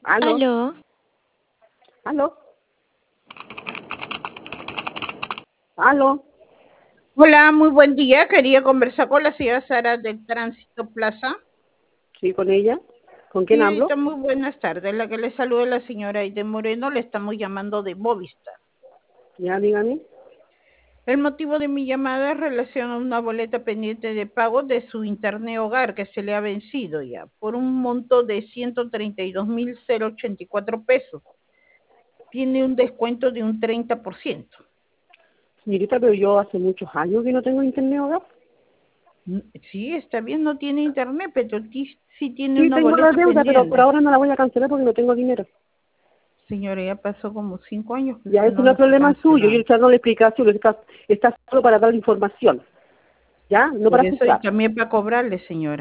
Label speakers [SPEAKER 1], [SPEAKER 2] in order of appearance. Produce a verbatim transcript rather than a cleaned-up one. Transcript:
[SPEAKER 1] Aló,
[SPEAKER 2] Aló,
[SPEAKER 1] aló, aló.
[SPEAKER 3] Hola, muy buen día. Quería conversar con la señora Sara del Tránsito Plaza.
[SPEAKER 1] Sí, con ella. ¿Con quién
[SPEAKER 3] Señorita,
[SPEAKER 1] hablo?
[SPEAKER 3] muy buenas tardes. La que le saluda es la señora Aide Moreno. Le estamos llamando de Movistar.
[SPEAKER 1] Ya, dígame.
[SPEAKER 3] El motivo de mi llamada es relación a una boleta pendiente de pago de su internet hogar que se le ha vencido ya por un monto de ciento treinta y dos mil ochenta y cuatro pesos. Tiene un descuento de un treinta por ciento.
[SPEAKER 1] Señorita, pero yo hace muchos años que no tengo internet hogar.
[SPEAKER 3] Sí, está bien, no tiene internet, pero sí, sí tiene
[SPEAKER 1] Sí,
[SPEAKER 3] una
[SPEAKER 1] tengo la
[SPEAKER 3] boleta
[SPEAKER 1] deuda, pero por
[SPEAKER 3] pendiente.
[SPEAKER 1] ahora no la voy a cancelar porque no tengo dinero.
[SPEAKER 3] Señora, ya pasó como cinco años que
[SPEAKER 1] Ya,
[SPEAKER 3] usted
[SPEAKER 1] eso
[SPEAKER 3] no
[SPEAKER 1] no es
[SPEAKER 3] lo está
[SPEAKER 1] problema suyo. Yo
[SPEAKER 3] cancelando.
[SPEAKER 1] ya no le explicación, está, está solo para dar información. ¿Ya? No
[SPEAKER 3] Por
[SPEAKER 1] para
[SPEAKER 3] eso, y
[SPEAKER 1] juzgar.
[SPEAKER 3] también para cobrarle, señora.